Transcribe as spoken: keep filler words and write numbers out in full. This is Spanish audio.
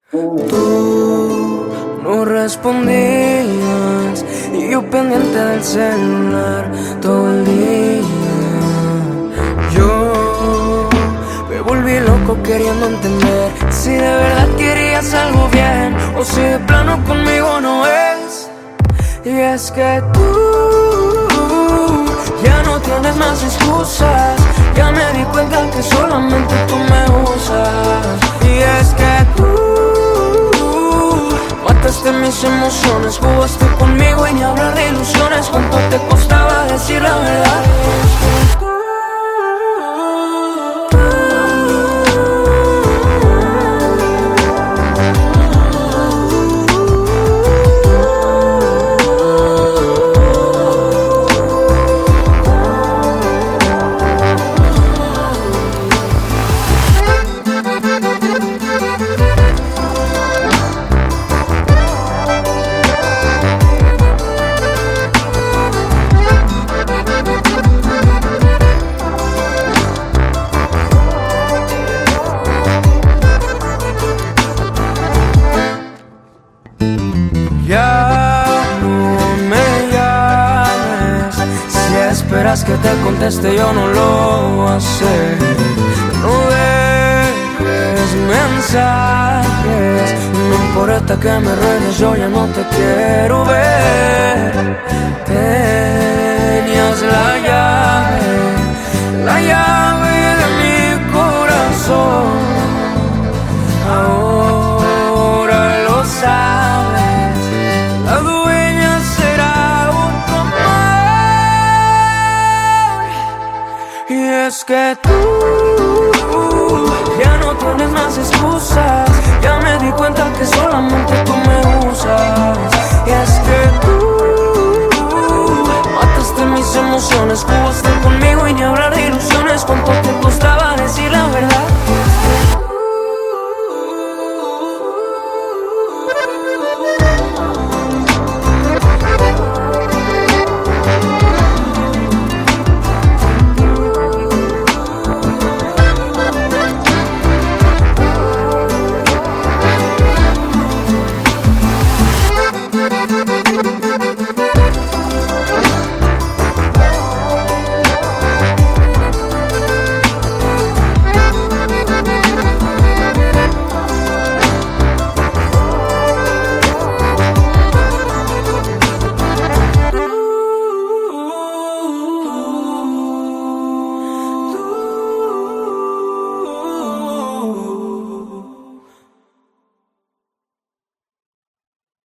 Tú no respondías y yo pendiente del celular todo el día. Yo me volví loco queriendo entender si de verdad querías algo bien o si de plano conmigo no es. Y es que tú ya no tienes más excusas. Ya me di cuenta que solamente tú me usas. Y es que tú mataste mis emociones, jugaste conmigo y ni hablar de ilusiones. ¿Cuánto te costaba decir la verdad? Ya no me llames, si esperas que te conteste yo no lo voy a hacer. No dejes mensajes, no importa que me ruegues, yo ya no te quiero ver. Tenías la llave, la llave de mi corazón, ahora lo sabes. La dueña será otro amor. Y es que tú ya no tienes más excusas. Ya me di cuenta que solamente tú me usas. Y es que tú mataste mis emociones.